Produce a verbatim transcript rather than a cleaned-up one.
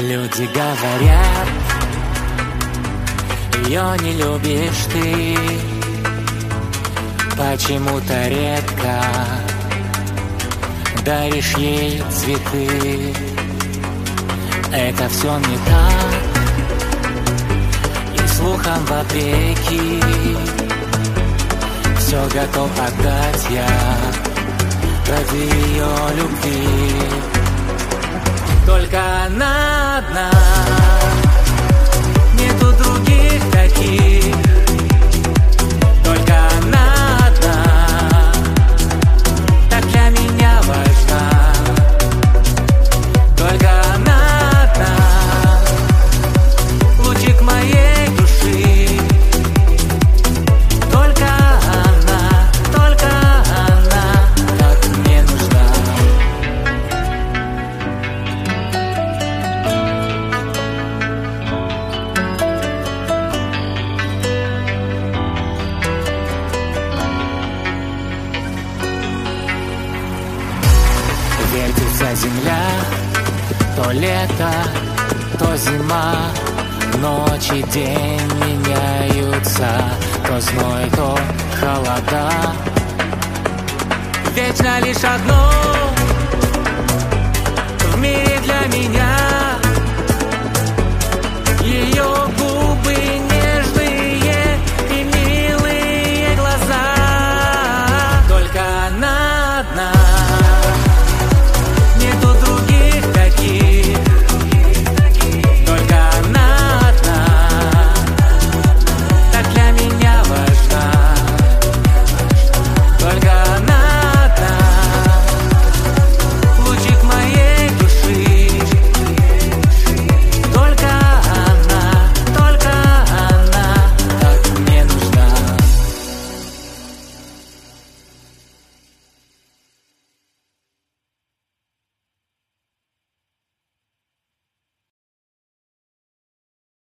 Люди говорят, ее не любишь ты, почему-то редко даришь ей цветы. Это все не так, и слухам вопреки все готов отдать я ради ее любви. Только она одна, нету других таких. Только она одна, так для меня важна. Только она одна, лучик моей души. Только она, только она, так мне нужна. Вертится земля, то лето, то зима, ночь и день меняются, то зной, то холода. Вечно лишь одно в мире для меня.